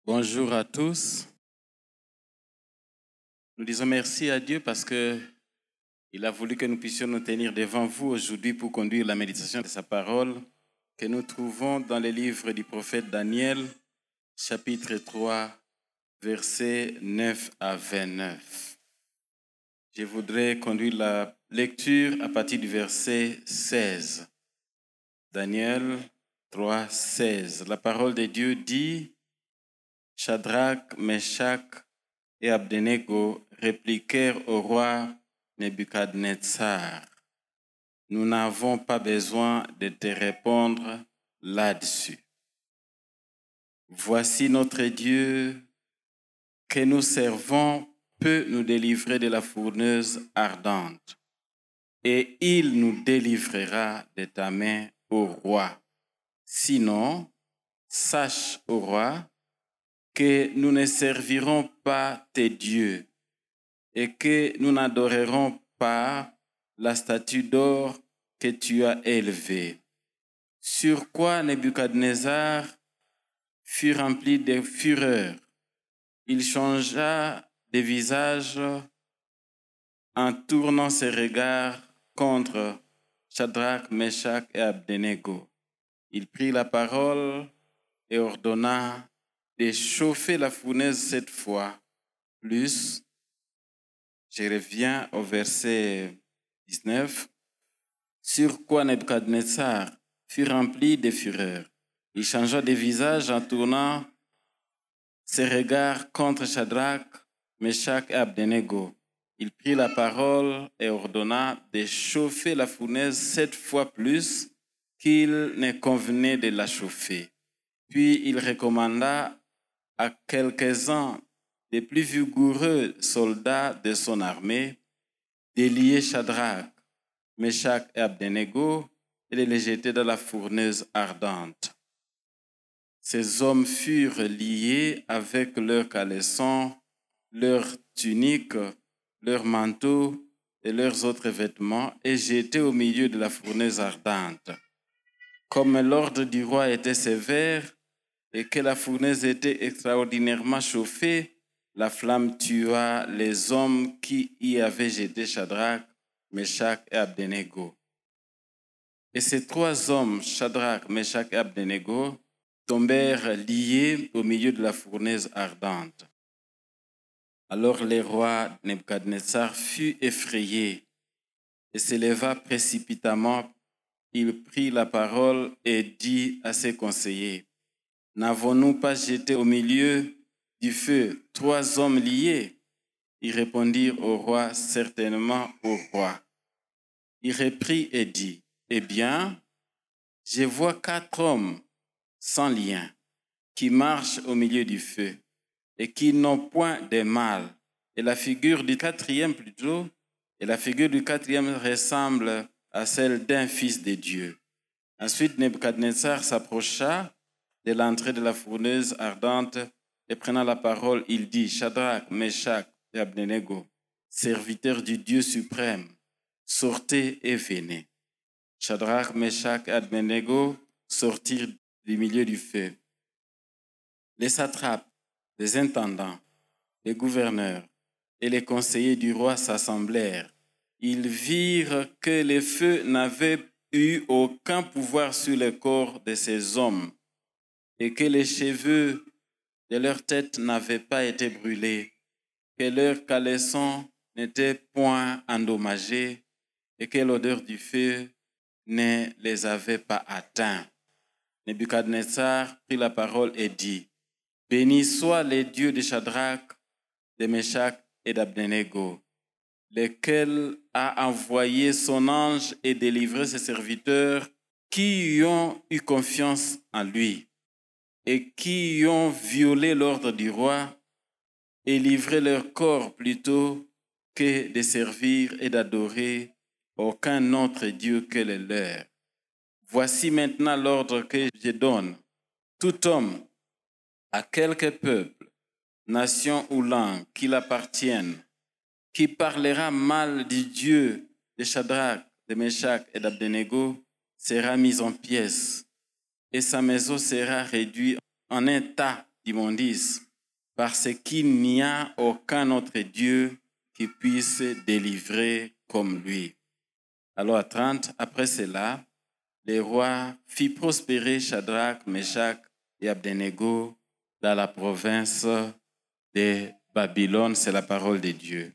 Bonjour à tous. Nous disons merci à Dieu parce qu'il a voulu que nous puissions nous tenir devant vous aujourd'hui pour conduire la méditation de sa parole que nous trouvons dans le livre du prophète Daniel, chapitre 3, versets 9 à 29. Je voudrais conduire la lecture à partir du verset 16. Daniel 3, 16. La parole de Dieu dit: Shadrach, Meshach et Abednego répliquèrent au roi Nebuchadnezzar: Nous n'avons pas besoin de te répondre là-dessus. Voici notre Dieu que nous servons peut nous délivrer de la fournaise ardente, et il nous délivrera de ta main, ô roi. Sinon, sache, ô roi, que nous ne servirons pas tes dieux et que nous n'adorerons pas la statue d'or que tu as élevée. Sur quoi Nebuchadnezzar fut rempli de fureur. Il changea de visage en tournant ses regards contre Shadrach, Meshach et Abednego. Il prit la parole et ordonna de chauffer la fournaise cette fois plus. Je reviens au verset 19. Sur quoi Nebuchadnezzar fut rempli de fureur. Il changea de visage en tournant ses regards contre Shadrach, Meshach et Abednego. Il prit la parole et ordonna de chauffer la fournaise 7 fois plus qu'il ne convenait de la chauffer. Puis il recommanda à quelques-uns des plus vigoureux soldats de son armée de lier Shadrach, Meshach et Abednego et de les jeter dans la fournaise ardente. Ces hommes furent liés avec leurs caleçons, leurs tuniques, leurs manteaux et leurs autres vêtements et jetés au milieu de la fournaise ardente. Comme l'ordre du roi était sévère et que la fournaise était extraordinairement chauffée, la flamme tua les hommes qui y avaient jeté Shadrach, Meshach et Abednego. Et ces 3 hommes, Shadrach, Meshach et Abednego, tombèrent liés au milieu de la fournaise ardente. Alors le roi Nebuchadnezzar fut effrayé et se leva précipitamment. Il prit la parole et dit à ses conseillers: N'avons-nous pas jeté au milieu du feu 3 hommes liés? Ils répondirent au roi: Certainement, au roi. Il reprit et dit: Eh bien, je vois 4 hommes sans lien qui marchent au milieu du feu et qui n'ont point de mal. Et la figure du quatrième ressemble à celle d'un fils de Dieu. Ensuite, Nebuchadnezzar s'approcha de l'entrée de la fournaise ardente et prenant la parole, il dit: Shadrach, Meshach et Abednego, serviteurs du Dieu suprême, sortez et venez. Shadrach, Meshach et Abednego sortirent du milieu du feu. Les satrapes, les intendants, les gouverneurs et les conseillers du roi s'assemblèrent. Ils virent que le feu n'avait eu aucun pouvoir sur le corps de ces hommes et que les cheveux de leur tête n'avaient pas été brûlés, que leurs caleçons n'étaient point endommagés et que l'odeur du feu ne les avait pas atteints. Nebuchadnezzar prit la parole et dit: Béni soit le Dieu de Shadrach, de Meshach et d'Abednego, lequel a envoyé son ange et délivré ses serviteurs qui y ont eu confiance en lui et qui y ont violé l'ordre du roi et livré leur corps plutôt que de servir et d'adorer aucun autre Dieu que le leur. Voici maintenant l'ordre que je donne. Tout homme, à quelque peuple, nation ou langue qu'il appartienne, qui parlera mal du Dieu de Shadrach, de Meshach et d'Abednego, sera mis en pièces et sa maison sera réduite en un tas d'immondice, parce qu'il n'y a aucun autre Dieu qui puisse délivrer comme lui. Alors à 30, après cela, le roi fit prospérer Shadrach, Meshach et Abednego dans la province de Babylone. C'est la parole de Dieu.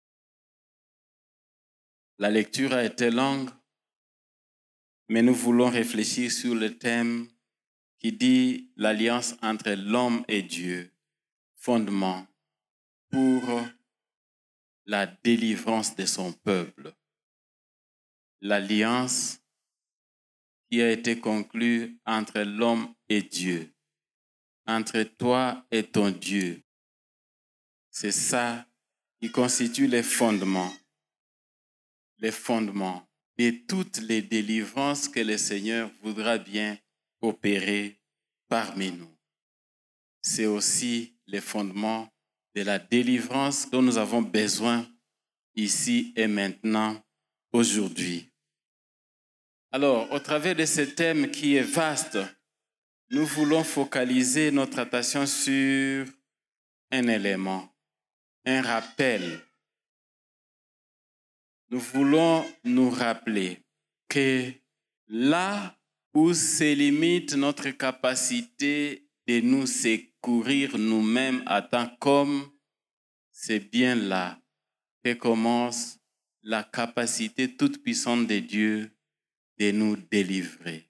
La lecture a été longue, mais nous voulons réfléchir sur le thème qui dit l'alliance entre l'homme et Dieu, fondement pour la délivrance de son peuple. L'alliance qui a été conclue entre l'homme et Dieu, entre toi et ton Dieu. C'est ça qui constitue les fondements de toutes les délivrances que le Seigneur voudra bien opérer parmi nous. C'est aussi les fondements de la délivrance dont nous avons besoin ici et maintenant, aujourd'hui. Alors, au travers de ce thème qui est vaste, nous voulons focaliser notre attention sur un élément, un rappel. Nous voulons nous rappeler que là où se limite notre capacité de nous secourir nous-mêmes en tant qu'hommes, c'est bien là que commence la capacité toute puissante de Dieu de nous délivrer.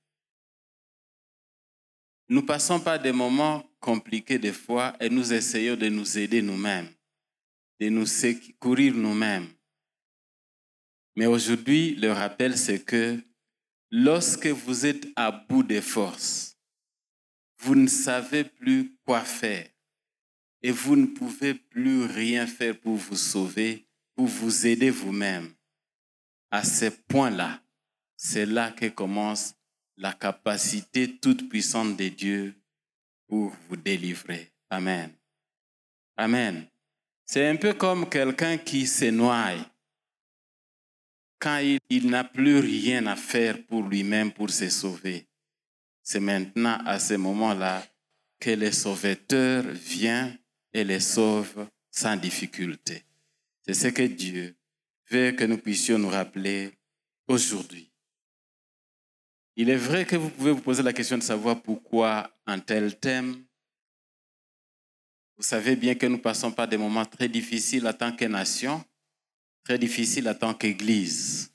Nous passons par des moments compliqués des fois et nous essayons de nous aider nous-mêmes, de nous secourir nous-mêmes. Mais aujourd'hui, le rappel, c'est que lorsque vous êtes à bout de force, vous ne savez plus quoi faire et vous ne pouvez plus rien faire pour vous sauver, pour vous aider vous-même. À ce point-là, c'est là que commence la capacité toute puissante de Dieu pour vous délivrer. Amen. Amen. C'est un peu comme quelqu'un qui se noie. Quand il n'a plus rien à faire pour lui-même pour se sauver. C'est maintenant à ce moment-là que le Sauveteur vient et les sauve sans difficulté. C'est ce que Dieu veut que nous puissions nous rappeler aujourd'hui. Il est vrai que vous pouvez vous poser la question de savoir pourquoi un tel thème. Vous savez bien que nous passons par des moments très difficiles en tant que nation, très difficiles en tant qu'Église.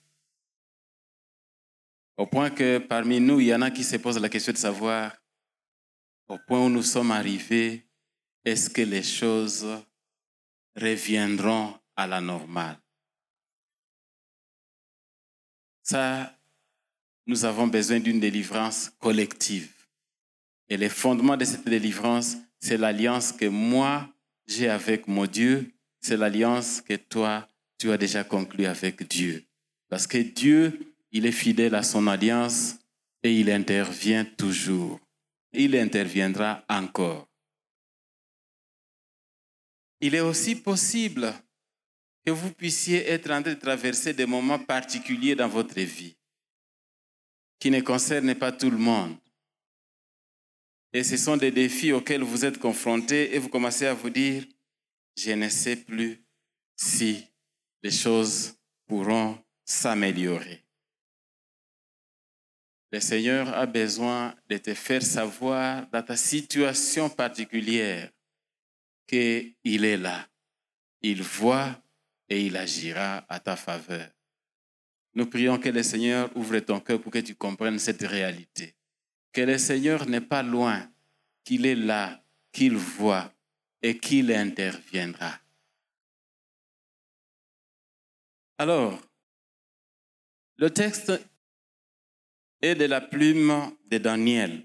Au point que parmi nous, il y en a qui se posent la question de savoir au point où nous sommes arrivés, est-ce que les choses reviendront à la normale? Ça, nous avons besoin d'une délivrance collective. Et le fondement de cette délivrance, c'est l'alliance que moi, j'ai avec mon Dieu. C'est l'alliance que toi, tu as déjà conclue avec Dieu. Parce que Dieu, il est fidèle à son alliance et il intervient toujours. Il interviendra encore. Il est aussi possible que vous puissiez être en train de traverser des moments particuliers dans votre vie qui ne concernent pas tout le monde. Et ce sont des défis auxquels vous êtes confrontés et vous commencez à vous dire, je ne sais plus si les choses pourront s'améliorer. Le Seigneur a besoin de te faire savoir dans ta situation particulière qu'il est là. Il voit et il agira à ta faveur. Nous prions que le Seigneur ouvre ton cœur pour que tu comprennes cette réalité. Que le Seigneur n'est pas loin, qu'il est là, qu'il voit et qu'il interviendra. Alors, le texte est de la plume de Daniel.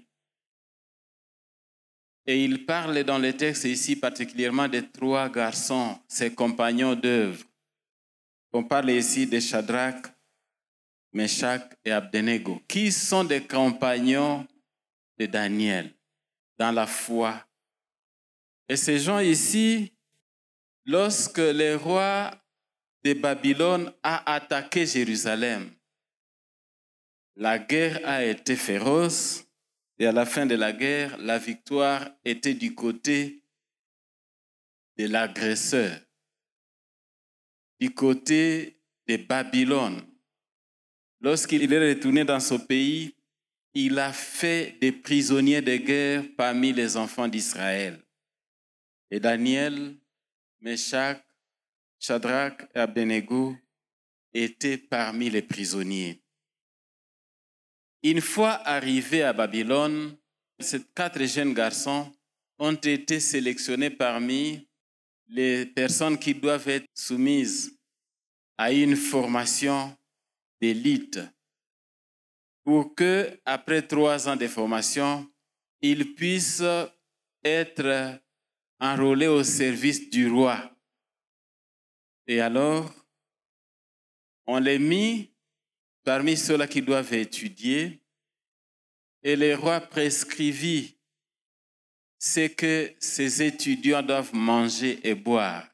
Et il parle dans le texte ici particulièrement de 3 garçons, ses compagnons d'œuvre. On parle ici de Shadrach, Meshach et Abednego, qui sont des compagnons de Daniel dans la foi. Et ces gens ici, lorsque le roi de Babylone a attaqué Jérusalem, la guerre a été féroce Et à la fin de la guerre, la victoire était du côté de l'agresseur, du côté de Babylone. Lorsqu'il est retourné dans son pays, il a fait des prisonniers de guerre parmi les enfants d'Israël. Et Daniel, Meshach, Shadrach et Abednego étaient parmi les prisonniers. Une fois arrivés à Babylone, ces 4 jeunes garçons ont été sélectionnés parmi les personnes qui doivent être soumises à une formation d'élite pour que, après 3 ans de formation, ils puissent être enrôlés au service du roi. Et alors, on les mit parmi ceux-là qui doivent étudier, et le roi prescrivit ce que ces étudiants doivent manger et boire.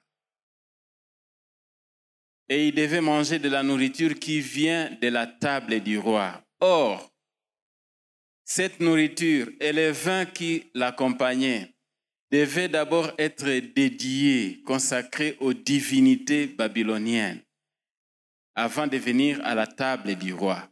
Et ils devaient manger de la nourriture qui vient de la table du roi. Or, cette nourriture et les vins qui l'accompagnaient devaient d'abord être dédiés, consacrés aux divinités babyloniennes, avant de venir à la table du roi.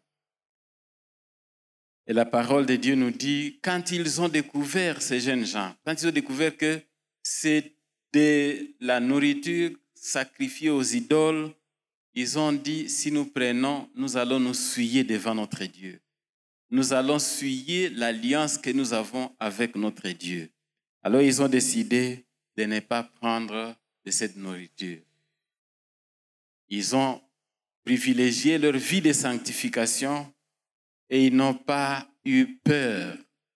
Et la parole de Dieu nous dit, quand ils ont découvert, ces jeunes gens, quand ils ont découvert que c'est de la nourriture sacrifiée aux idoles, ils ont dit, si nous prenons, nous allons nous souiller devant notre Dieu. Nous allons souiller l'alliance que nous avons avec notre Dieu. Alors ils ont décidé de ne pas prendre de cette nourriture. Ils ont privilégié leur vie de sanctification et ils n'ont pas eu peur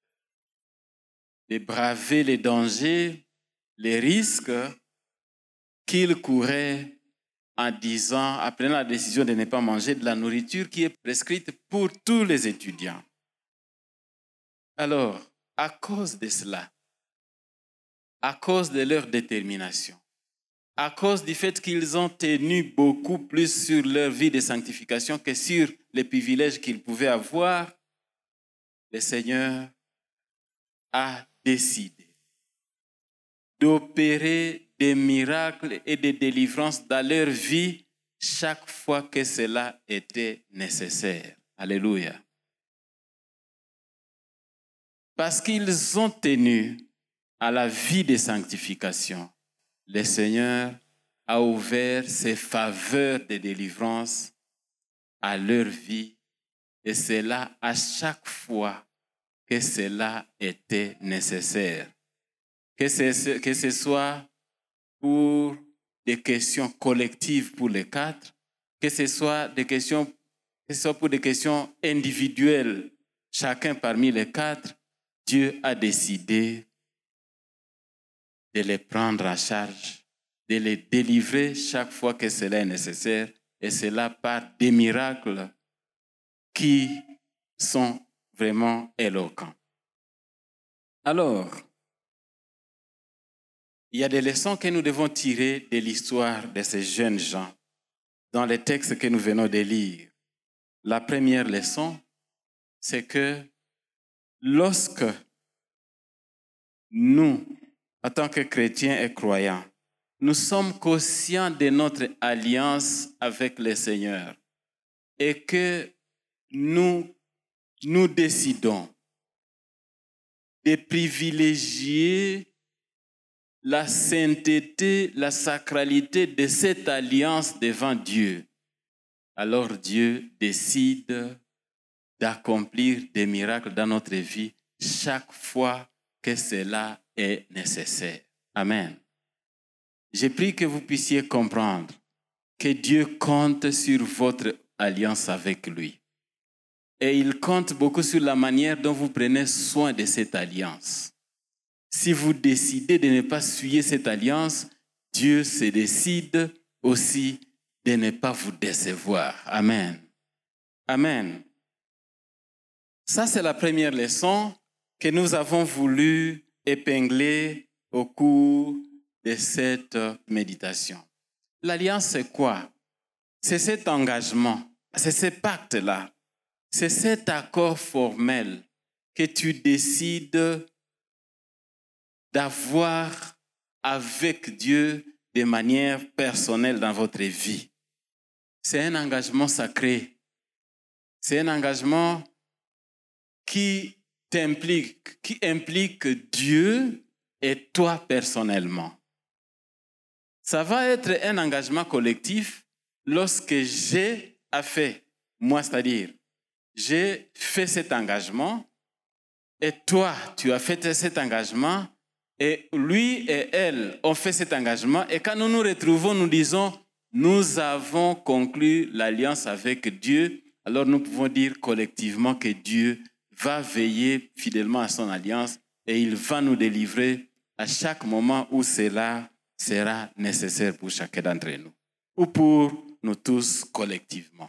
de braver les dangers, les risques qu'ils couraient en prenant la décision de ne pas manger de la nourriture qui est prescrite pour tous les étudiants. Alors, à cause de cela, à cause de leur détermination, à cause du fait qu'ils ont tenu beaucoup plus sur leur vie de sanctification que sur les privilèges qu'ils pouvaient avoir, le Seigneur a décidé d'opérer des miracles et des délivrances dans leur vie chaque fois que cela était nécessaire. Alléluia. Parce qu'ils ont tenu à la vie de sanctification, le Seigneur a ouvert ses faveurs de délivrance à leur vie, et cela à chaque fois que cela était nécessaire. Que ce soit pour des questions collectives pour les 4, que ce soit pour des questions individuelles, chacun parmi les 4, Dieu a décidé de les prendre en charge, de les délivrer chaque fois que cela est nécessaire, et cela par des miracles qui sont vraiment éloquents. Alors, il y a des leçons que nous devons tirer de l'histoire de ces jeunes gens dans les textes que nous venons de lire. La première leçon, c'est que lorsque nous, en tant que chrétiens et croyants, nous sommes conscients de notre alliance avec le Seigneur et que nous décidons de privilégier la sainteté, la sacralité de cette alliance devant Dieu, alors Dieu décide d'accomplir des miracles dans notre vie chaque fois que cela est nécessaire. Amen. J'ai pris que vous puissiez comprendre que Dieu compte sur votre alliance avec lui. Et il compte beaucoup sur la manière dont vous prenez soin de cette alliance. Si vous décidez de ne pas suivre cette alliance, Dieu se décide aussi de ne pas vous décevoir. Amen. Amen. Ça, c'est la première leçon que nous avons voulu épingler au cours de cette méditation. L'alliance, c'est quoi? C'est cet engagement, c'est ce pacte-là, c'est cet accord formel que tu décides d'avoir avec Dieu de manière personnelle dans votre vie. C'est un engagement sacré. C'est un engagement qui implique Dieu et toi personnellement. Ça va être un engagement collectif lorsque j'ai fait, moi, c'est-à-dire, j'ai fait cet engagement et toi, tu as fait cet engagement et lui et elle ont fait cet engagement et quand nous nous retrouvons, nous disons, nous avons conclu l'alliance avec Dieu, alors nous pouvons dire collectivement que Dieu va veiller fidèlement à son alliance et il va nous délivrer à chaque moment où cela sera nécessaire pour chacun d'entre nous ou pour nous tous collectivement.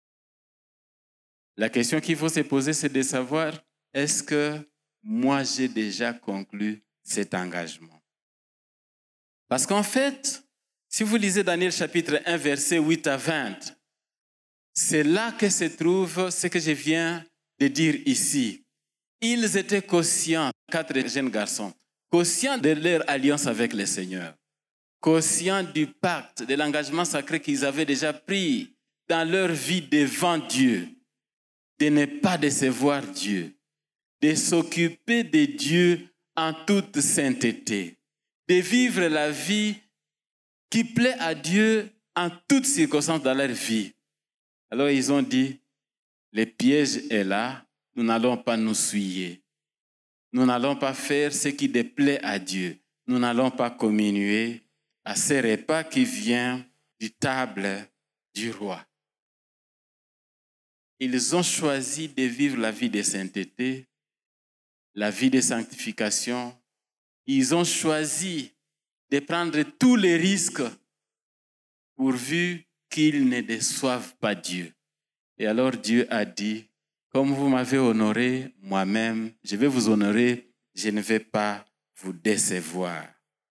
La question qu'il faut se poser, c'est de savoir, est-ce que moi j'ai déjà conclu cet engagement? Parce qu'en fait, si vous lisez Daniel chapitre 1, versets 8 à 20, c'est là que se trouve ce que je viens de dire ici. Ils étaient conscients, 4 jeunes garçons, conscients de leur alliance avec le Seigneur, conscients du pacte, de l'engagement sacré qu'ils avaient déjà pris dans leur vie devant Dieu, de ne pas décevoir Dieu, de s'occuper de Dieu en toute sainteté, de vivre la vie qui plaît à Dieu en toutes circonstances dans leur vie. Alors ils ont dit, le piège est là, nous n'allons pas nous souiller. Nous n'allons pas faire ce qui déplaît à Dieu. Nous n'allons pas communier à ce repas qui vient du table du roi. Ils ont choisi de vivre la vie de sainteté, la vie de sanctification. Ils ont choisi de prendre tous les risques pourvu qu'ils ne déçoivent pas Dieu. Et alors Dieu a dit, comme vous m'avez honoré, moi-même, je vais vous honorer, je ne vais pas vous décevoir.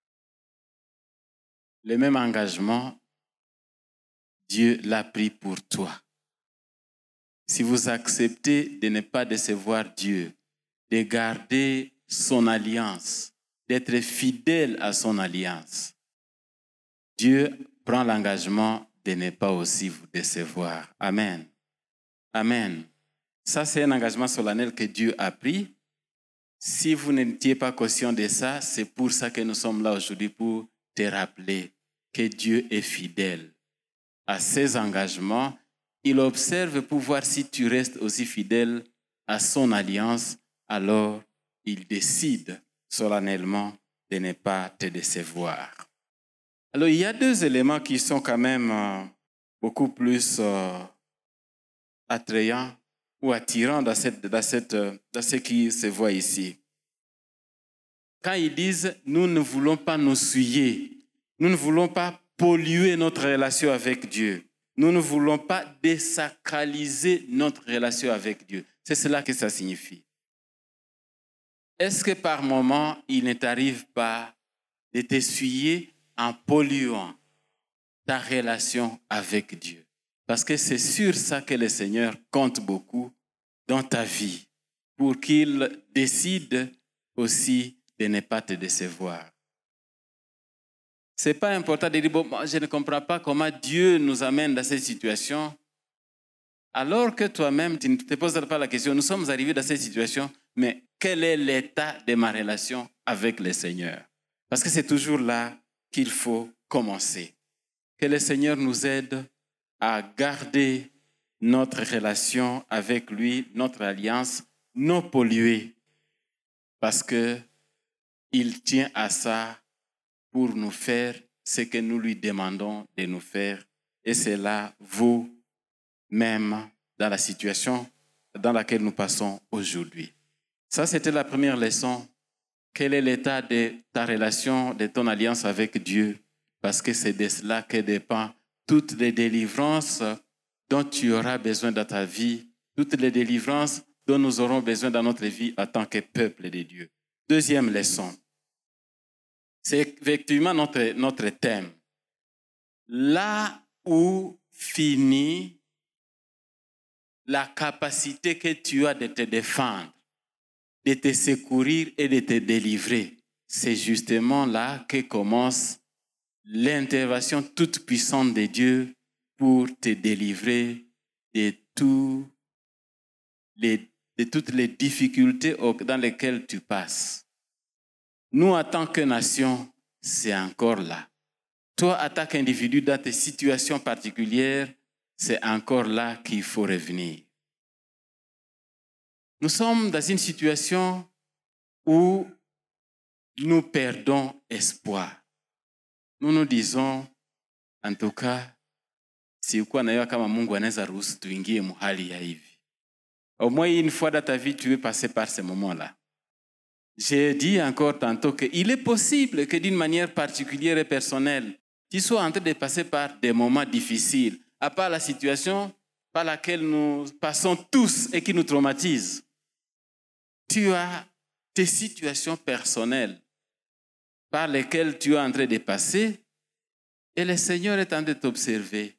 Le même engagement, Dieu l'a pris pour toi. Si vous acceptez de ne pas décevoir Dieu, de garder son alliance, d'être fidèle à son alliance, Dieu prend l'engagement de ne pas aussi vous décevoir. Amen. Amen. Ça, c'est un engagement solennel que Dieu a pris. Si vous n'étiez pas conscient de ça, c'est pour ça que nous sommes là aujourd'hui, pour te rappeler que Dieu est fidèle à ses engagements. Il observe pour voir si tu restes aussi fidèle à son alliance, alors il décide solennellement de ne pas te décevoir. Alors, il y a 2 éléments qui sont quand même beaucoup plus attrayants ou attirants dans ce qui se voit ici. Quand ils disent « nous ne voulons pas nous souiller, nous ne voulons pas polluer notre relation avec Dieu, nous ne voulons pas désacraliser notre relation avec Dieu ». C'est cela que ça signifie. Est-ce que par moment, il ne t'arrive pas de t'essuyer en polluant ta relation avec Dieu? Parce que c'est sur ça que le Seigneur compte beaucoup dans ta vie, pour qu'il décide aussi de ne pas te décevoir. Ce n'est pas important de dire, bon, je ne comprends pas comment Dieu nous amène dans cette situation, alors que toi-même, tu ne te poses pas la question, nous sommes arrivés dans cette situation, mais quel est l'état de ma relation avec le Seigneur? Parce que c'est toujours là qu'il faut commencer. Que le Seigneur nous aide à garder notre relation avec lui, notre alliance, non polluée, parce qu'il tient à ça pour nous faire ce que nous lui demandons de nous faire. Et c'est là, vous-même, dans la situation dans laquelle nous passons aujourd'hui. Ça, c'était la première leçon. Quel est l'état de ta relation, de ton alliance avec Dieu? Parce que c'est de cela que dépend toutes les délivrances dont tu auras besoin dans ta vie, toutes les délivrances dont nous aurons besoin dans notre vie en tant que peuple de Dieu. Deuxième leçon, c'est effectivement notre thème. Là où finit la capacité que tu as de te défendre, de te secourir et de te délivrer. C'est justement là que commence l'intervention toute puissante de Dieu pour te délivrer de toutes les difficultés dans lesquelles tu passes. Nous, en tant que nation, c'est encore là. Toi, en tant qu'individu, dans tes situations particulières, c'est encore là qu'il faut revenir. Nous sommes dans une situation où nous perdons espoir. Nous nous disons, en tout cas, sikuwa najua kama Mungu anaweza ruhusu tuingie mahali ya hivi. Au moins une fois dans ta vie, tu veux passer par ce moment-là. J'ai dit encore tantôt qu'il est possible que d'une manière particulière et personnelle, tu sois en train de passer par des moments difficiles, à part la situation par laquelle nous passons tous et qui nous traumatise. Tu as tes situations personnelles par lesquelles tu es en train de passer et le Seigneur est en train de t'observer.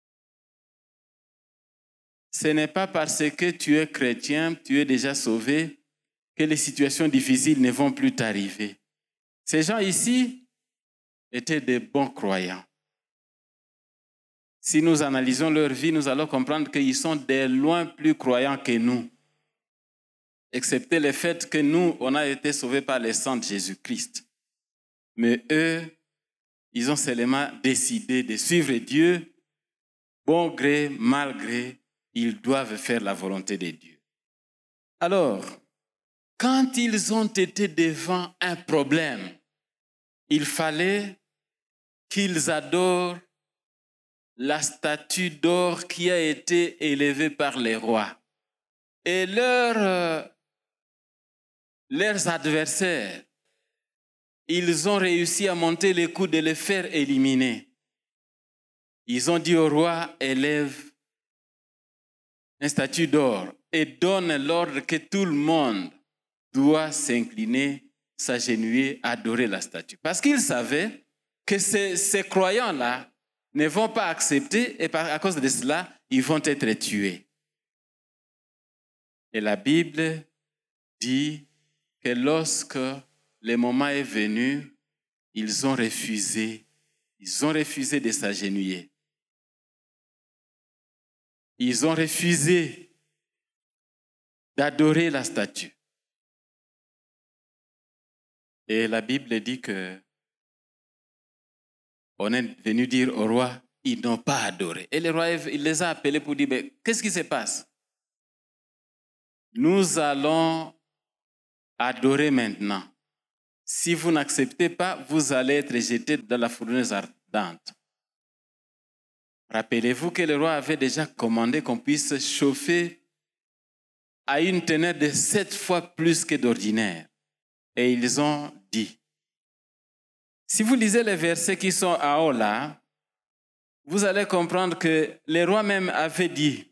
Ce n'est pas parce que tu es chrétien, tu es déjà sauvé, que les situations difficiles ne vont plus t'arriver. Ces gens ici étaient de bons croyants. Si nous analysons leur vie, nous allons comprendre qu'ils sont de loin plus croyants que nous, excepté le fait que nous, on a été sauvés par le sang de Jésus-Christ. Mais eux, ils ont seulement décidé de suivre Dieu, bon gré, mal gré, ils doivent faire la volonté de Dieu. Alors, quand ils ont été devant un problème, il fallait qu'ils adorent la statue d'or qui a été élevée par les rois. Et leurs adversaires, ils ont réussi à monter les coups de les faire éliminer. Ils ont dit au roi, élève une statue d'or et donne l'ordre que tout le monde doit s'incliner, s'agenouiller, adorer la statue. Parce qu'ils savaient que ces croyants-là ne vont pas accepter et à cause de cela, ils vont être tués. Et la Bible dit que lorsque le moment est venu, ils ont refusé de s'agenouiller. Ils ont refusé d'adorer la statue. Et la Bible dit que on est venu dire au roi, ils n'ont pas adoré. Et le roi, il les a appelés pour dire, mais qu'est-ce qui se passe? Nous allons adorer maintenant. Si vous n'acceptez pas, vous allez être jeté dans la fournaise ardente. Rappelez-vous que le roi avait déjà commandé qu'on puisse chauffer à une teneur de 7 fois plus que d'ordinaire. Et ils ont dit. Si vous lisez les versets qui sont en haut là, vous allez comprendre que le roi même avait dit,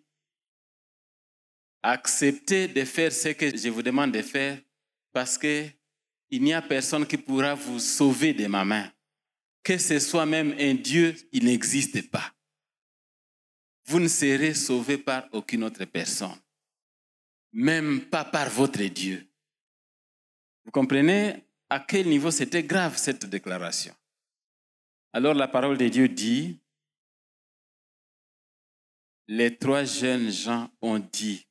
acceptez de faire ce que je vous demande de faire parce qu'il n'y a personne qui pourra vous sauver de ma main. Que ce soit même un Dieu, il n'existe pas. Vous ne serez sauvé par aucune autre personne, même pas par votre Dieu. Vous comprenez à quel niveau c'était grave cette déclaration? Alors la parole de Dieu dit, les 3 jeunes gens ont dit,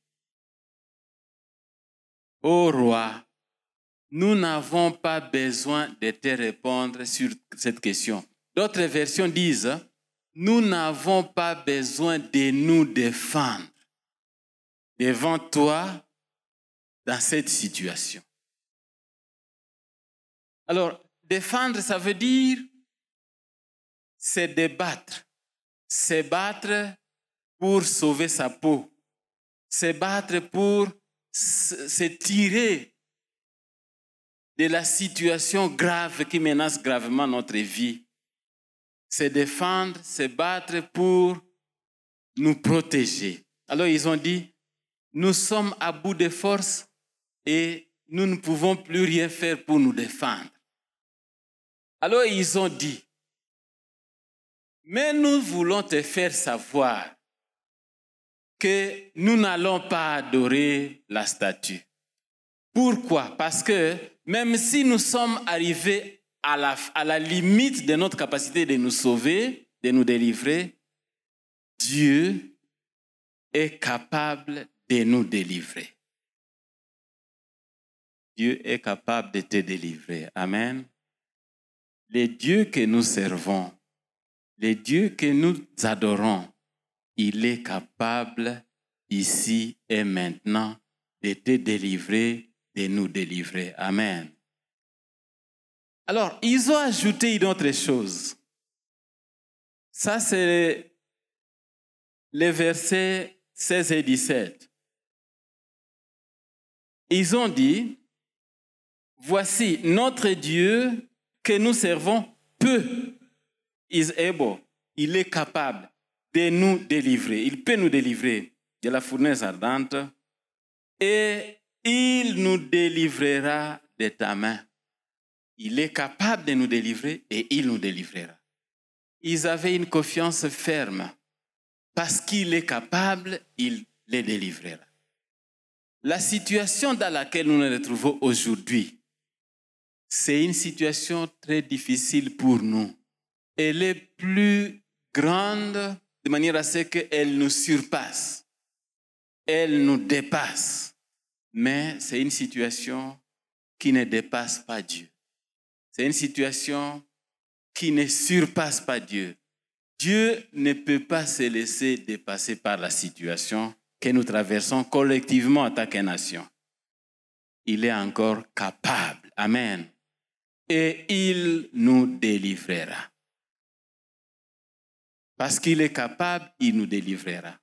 ô roi, nous n'avons pas besoin de te répondre sur cette question. D'autres versions disent, nous n'avons pas besoin de nous défendre devant toi dans cette situation. Alors, défendre, ça veut dire se débattre. Se battre pour sauver sa peau. Se battre pour se tirer de la situation grave qui menace gravement notre vie. Se défendre, se battre pour nous protéger. Alors, ils ont dit, nous sommes à bout de force et nous ne pouvons plus rien faire pour nous défendre. Alors ils ont dit, mais nous voulons te faire savoir que nous n'allons pas adorer la statue. Pourquoi? Parce que même si nous sommes arrivés à la limite de notre capacité de nous sauver, de nous délivrer, Dieu est capable de nous délivrer. Dieu est capable de te délivrer. Amen. Le Dieu que nous servons, le Dieu que nous adorons, il est capable ici et maintenant de te délivrer, de nous délivrer. Amen. Alors, ils ont ajouté une autre chose. Ça, c'est les versets 16 et 17. Ils ont dit, voici notre Dieu que nous servons peut, is able, il est capable de nous délivrer. Il peut nous délivrer de la fournaise ardente et il nous délivrera de ta main. Il est capable de nous délivrer et il nous délivrera. Ils avaient une confiance ferme. Parce qu'il est capable, il les délivrera. La situation dans laquelle nous nous retrouvons aujourd'hui, c'est une situation très difficile pour nous. Elle est plus grande de manière à ce qu'elle nous surpasse. Elle nous dépasse. Mais c'est une situation qui ne dépasse pas Dieu. C'est une situation qui ne surpasse pas Dieu. Dieu ne peut pas se laisser dépasser par la situation que nous traversons collectivement en tant que nation. Il est encore capable. Amen. Et il nous délivrera. Parce qu'il est capable, il nous délivrera.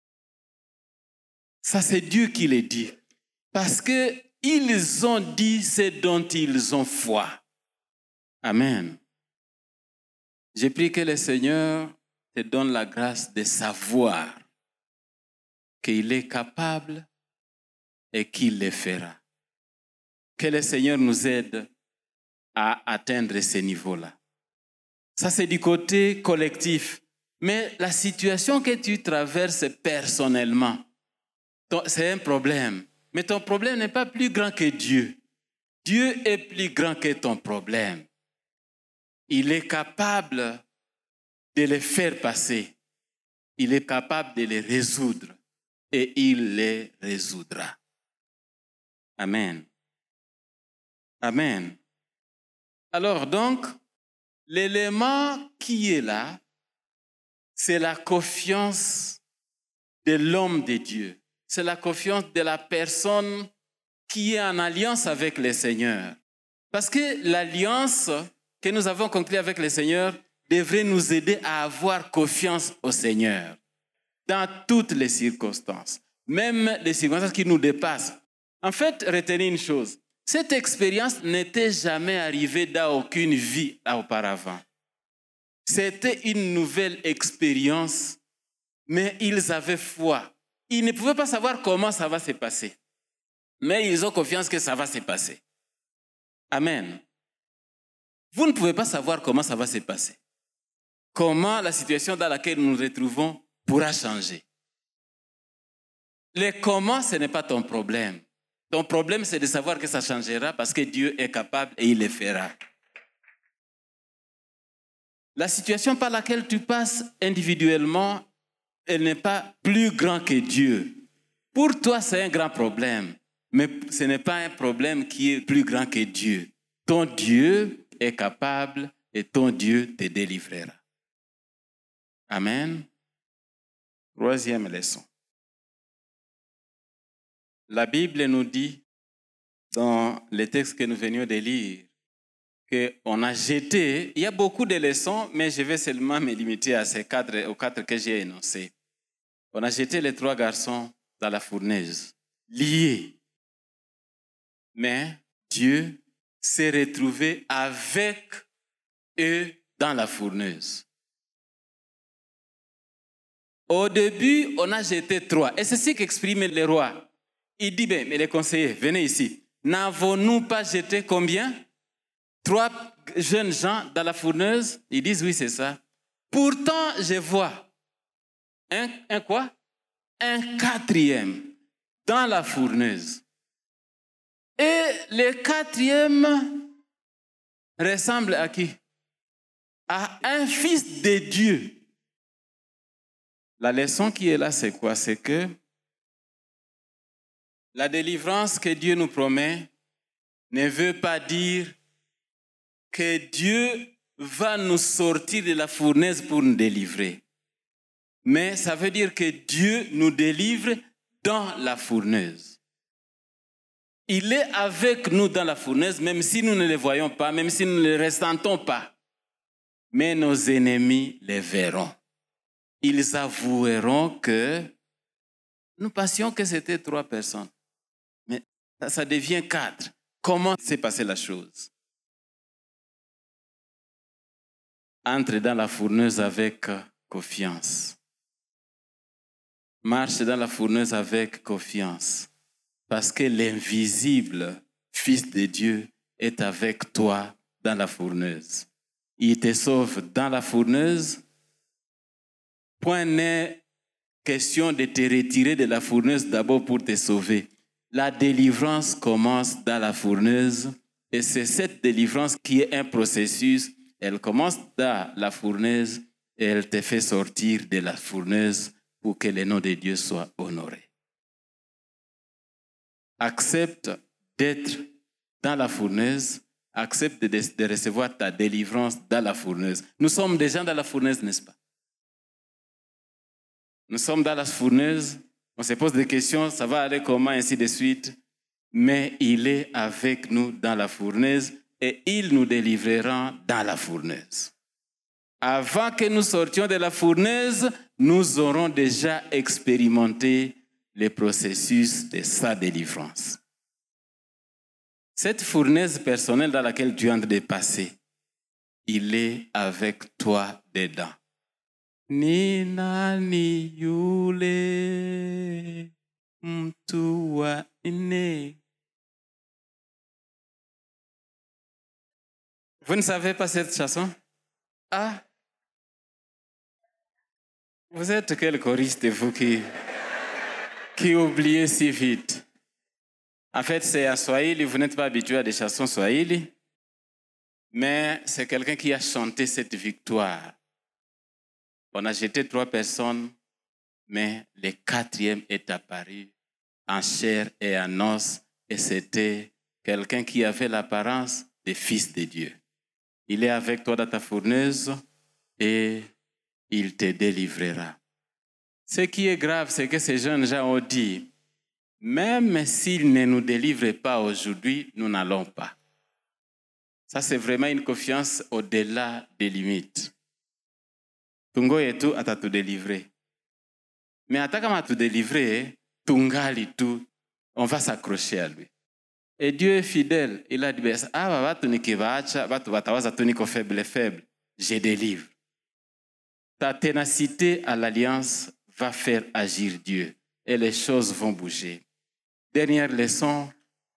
Ça, c'est Dieu qui le dit. Parce qu'ils ont dit ce dont ils ont foi. Amen. Je prie que le Seigneur te donne la grâce de savoir qu'il est capable et qu'il le fera. Que le Seigneur nous aide à atteindre ce niveau-là. Ça, c'est du côté collectif. Mais la situation que tu traverses personnellement, c'est un problème. Mais ton problème n'est pas plus grand que Dieu. Dieu est plus grand que ton problème. Il est capable de les faire passer. Il est capable de les résoudre. Et il les résoudra. Amen. Amen. Alors donc, l'élément qui est là, c'est la confiance de l'homme de Dieu. C'est la confiance de la personne qui est en alliance avec le Seigneur. Parce que l'alliance que nous avons conclue avec le Seigneur devrait nous aider à avoir confiance au Seigneur dans toutes les circonstances, même les circonstances qui nous dépassent. En fait, retenez une chose, cette expérience n'était jamais arrivée dans aucune vie auparavant. C'était une nouvelle expérience, mais ils avaient foi. Ils ne pouvaient pas savoir comment ça va se passer, mais ils ont confiance que ça va se passer. Amen. Vous ne pouvez pas savoir comment ça va se passer. Comment la situation dans laquelle nous nous retrouvons pourra changer. Le comment, ce n'est pas ton problème. Ton problème, c'est de savoir que ça changera parce que Dieu est capable et il le fera. La situation par laquelle tu passes individuellement, elle n'est pas plus grande que Dieu. Pour toi, c'est un grand problème, mais ce n'est pas un problème qui est plus grand que Dieu. Ton Dieu est capable et ton Dieu te délivrera. Amen. Troisième leçon. La Bible nous dit, dans les textes que nous venions de lire, qu'on a jeté, il y a beaucoup de leçons, mais je vais seulement me limiter à aux quatre que j'ai énoncés. On a jeté les 3 garçons dans la fournaise, liés. Mais Dieu s'est retrouvé avec eux dans la fournaise. Au début, on a jeté 3. Et c'est ce qu'exprime le roi. Il dit, mais les conseillers, venez ici. N'avons-nous pas jeté combien? 3 jeunes gens dans la fournaise? Ils disent, oui, c'est ça. Pourtant, je vois un quoi? Un 4e dans la fournaise. Et le quatrième ressemble à qui? À un fils de Dieu. La leçon qui est là, c'est quoi? C'est que la délivrance que Dieu nous promet ne veut pas dire que Dieu va nous sortir de la fournaise pour nous délivrer. Mais ça veut dire que Dieu nous délivre dans la fournaise. Il est avec nous dans la fournaise, même si nous ne le voyons pas, même si nous ne le ressentons pas. Mais nos ennemis les verront. Ils avoueront que nous pensions que c'était 3 personnes. Mais ça devient 4. Comment s'est passée la chose? Entre dans la fournaise avec confiance. Marche dans la fournaise avec confiance. Parce que l'invisible Fils de Dieu est avec toi dans la fournaise. Il te sauve dans la fournaise. Point n'est question de te retirer de la fournaise d'abord pour te sauver. La délivrance commence dans la fournaise et c'est cette délivrance qui est un processus. Elle commence dans la fournaise et elle te fait sortir de la fournaise pour que le nom de Dieu soit honoré. Accepte d'être dans la fournaise, accepte de recevoir ta délivrance dans la fournaise. Nous sommes déjà dans la fournaise, n'est-ce pas? Nous sommes dans la fournaise, on se pose des questions, ça va aller comment, ainsi de suite. Mais il est avec nous dans la fournaise et il nous délivrera dans la fournaise. Avant que nous sortions de la fournaise, nous aurons déjà expérimenté le processus de sa délivrance. Cette fournaise personnelle dans laquelle tu es en train de passer, il est avec toi dedans. Ni nani yule mtu wa nne. Vous ne savez pas cette chanson? Ah, vous êtes quel choriste, vous qui oubliez si vite? En fait, c'est en Swahili, vous n'êtes pas habitué à des chansons Swahili, mais c'est quelqu'un qui a chanté cette victoire. On a jeté 3 personnes, mais le 4e est apparu en chair et en os, et c'était quelqu'un qui avait l'apparence de fils de Dieu. Il est avec toi dans ta fournaise et il te délivrera. Ce qui est grave, c'est que ces jeunes gens ont dit, même s'il ne nous délivre pas aujourd'hui, nous n'allons pas. Ça, c'est vraiment une confiance au-delà des limites. Tungo yetu atatudélivrer. Mais hata kama atudélivrer, tungali tu, on va s'accrocher à lui. Et Dieu est fidèle. Il a dit, watu nikivaacha, watu watawaza tu niko faible, je délivre. Ta ténacité à l'alliance va faire agir Dieu et les choses vont bouger. Dernière leçon,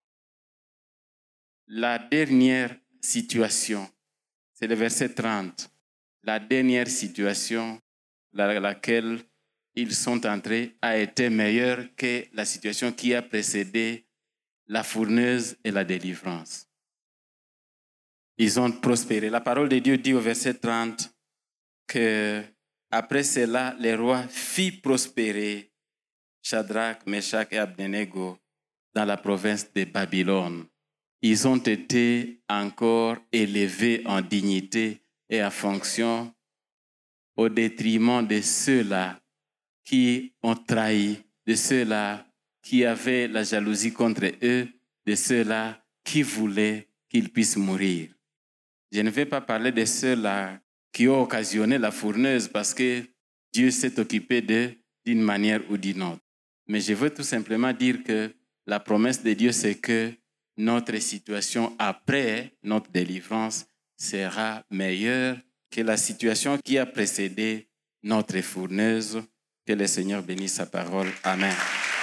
la dernière situation, c'est le verset 30. La dernière situation dans laquelle ils sont entrés a été meilleure que la situation qui a précédé la fournaise et la délivrance. Ils ont prospéré. La parole de Dieu dit au verset 30 que après cela, le roi fit prospérer Shadrach, Meshach et Abednego dans la province de Babylone. Ils ont été encore élevés en dignité et en fonction au détriment de ceux-là qui ont trahi, de ceux-là qui avaient la jalousie contre eux, de ceux-là qui voulaient qu'ils puissent mourir. Je ne vais pas parler de ceux-là qui ont occasionné la fournaise parce que Dieu s'est occupé d'eux d'une manière ou d'une autre. Mais je veux tout simplement dire que la promesse de Dieu, c'est que notre situation après notre délivrance sera meilleure que la situation qui a précédé notre fournaise. Que le Seigneur bénisse sa parole. Amen.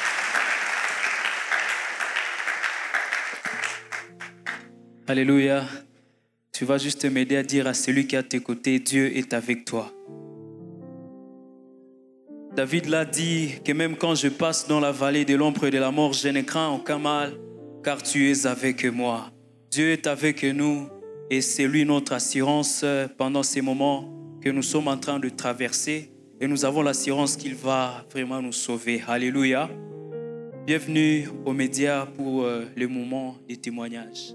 Alléluia. Tu vas juste m'aider à dire à celui qui est à tes côtés, Dieu est avec toi. David l'a dit que même quand je passe dans la vallée de l'ombre et de la mort, je ne crains aucun mal, car tu es avec moi. Dieu est avec nous et c'est lui notre assurance pendant ces moments que nous sommes en train de traverser et nous avons l'assurance qu'il va vraiment nous sauver. Alléluia. Bienvenue aux médias pour le moment des témoignages.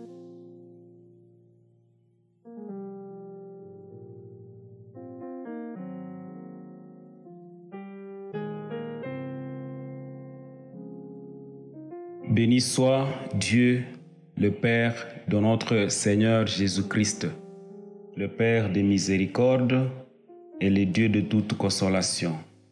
Béni soit Dieu, le Père de notre Seigneur Jésus-Christ, le Père des miséricordes et le Dieu de toute consolation.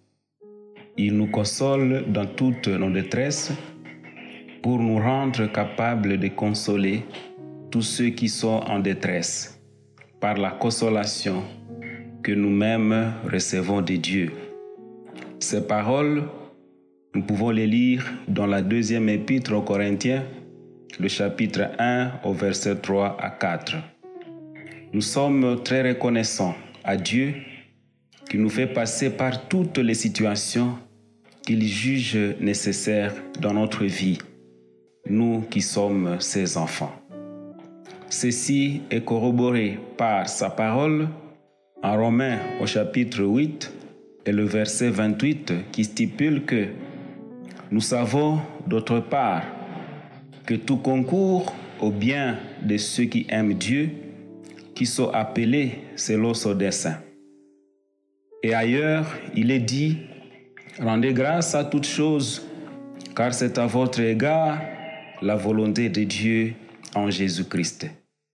Il nous console dans toutes nos détresses pour nous rendre capables de consoler tous ceux qui sont en détresse par la consolation que nous-mêmes recevons de Dieu. Ces paroles, nous pouvons les lire dans la deuxième épître aux Corinthiens, le chapitre 1 au verset 3 à 4. Nous sommes très reconnaissants à Dieu qui nous fait passer par toutes les situations qu'il juge nécessaires dans notre vie, nous qui sommes ses enfants. Ceci est corroboré par sa parole en Romains au chapitre 8 et le verset 28 qui stipule que nous savons d'autre part que tout concourt au bien de ceux qui aiment Dieu, qui sont appelés selon son dessein. Et ailleurs, il est dit, rendez grâce à toutes choses, car c'est à votre égard la volonté de Dieu en Jésus-Christ.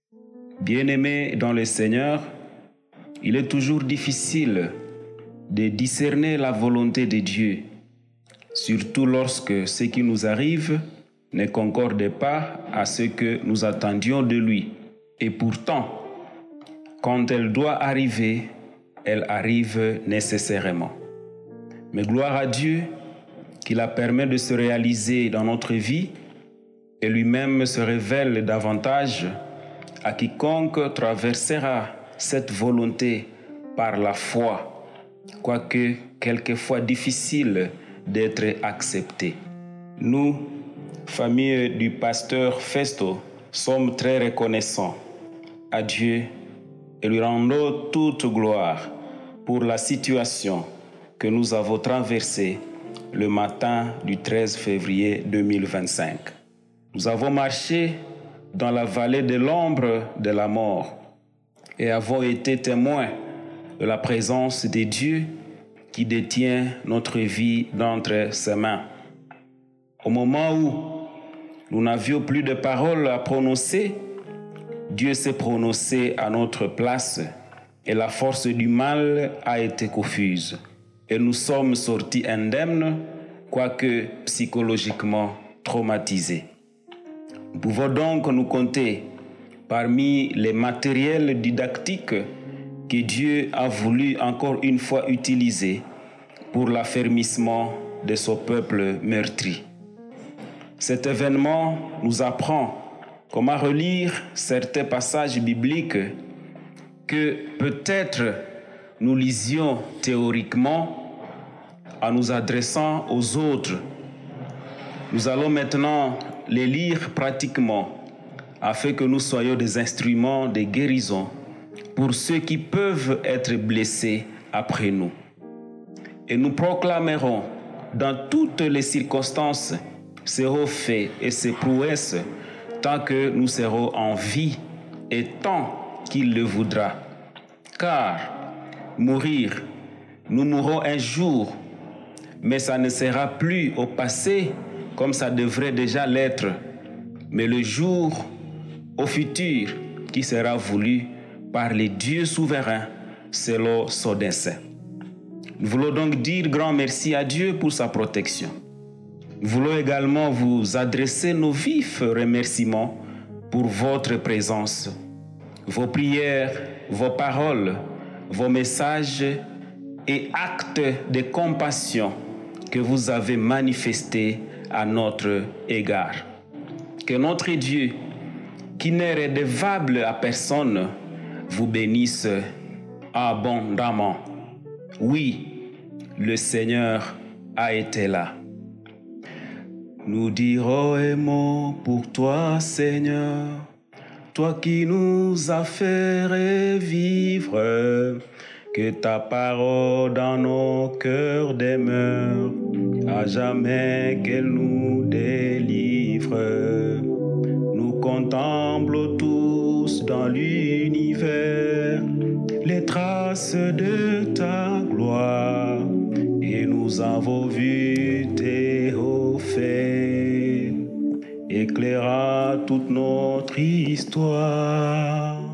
Bien-aimés dans le Seigneur, il est toujours difficile de discerner la volonté de Dieu, surtout lorsque ce qui nous arrive ne concorde pas à ce que nous attendions de lui. Et pourtant, quand elle doit arriver, elle arrive nécessairement. Mais gloire à Dieu qui la permet de se réaliser dans notre vie et lui-même se révèle davantage à quiconque traversera cette volonté par la foi, quoique quelquefois difficile d'être accepté. Nous, famille du pasteur Festo, sommes très reconnaissants à Dieu et lui rendons toute gloire pour la situation que nous avons traversée le matin du 13 février 2025. Nous avons marché dans la vallée de l'ombre de la mort et avons été témoins de la présence de Dieu qui détient notre vie d'entre ses mains. Au moment où nous n'avions plus de paroles à prononcer, Dieu s'est prononcé à notre place et la force du mal a été confuse. Et nous sommes sortis indemnes, quoique psychologiquement traumatisés. Nous pouvons donc nous compter parmi les matériels didactiques que Dieu a voulu encore une fois utiliser pour l'affermissement de son peuple meurtri. Cet événement nous apprend comment relire certains passages bibliques que peut-être nous lisions théoriquement en nous adressant aux autres. Nous allons maintenant les lire pratiquement afin que nous soyons des instruments de guérison pour ceux qui peuvent être blessés après nous. Et nous proclamerons dans toutes les circonstances ces hauts faits et ces prouesses tant que nous serons en vie et tant qu'il le voudra. Car mourir, nous mourrons un jour, mais ça ne sera plus au passé comme ça devrait déjà l'être, mais le jour au futur qui sera voulu par les dieux souverains selon son dessein. Nous voulons donc dire grand merci à Dieu pour sa protection. Nous voulons également vous adresser nos vifs remerciements pour votre présence, vos prières, vos paroles, vos messages et actes de compassion que vous avez manifestés à notre égard. Que notre Dieu, qui n'est redevable à personne, vous bénisse abondamment. Oui, le Seigneur a été là. Nous dirons un mot pour toi, Seigneur, toi qui nous as fait revivre, que ta parole dans nos cœurs demeure, à jamais qu'elle nous délivre. Nous contemplons tous dans l'univers les traces de ta gloire, et nous avons vu tes hauts faits, éclairant toute notre histoire.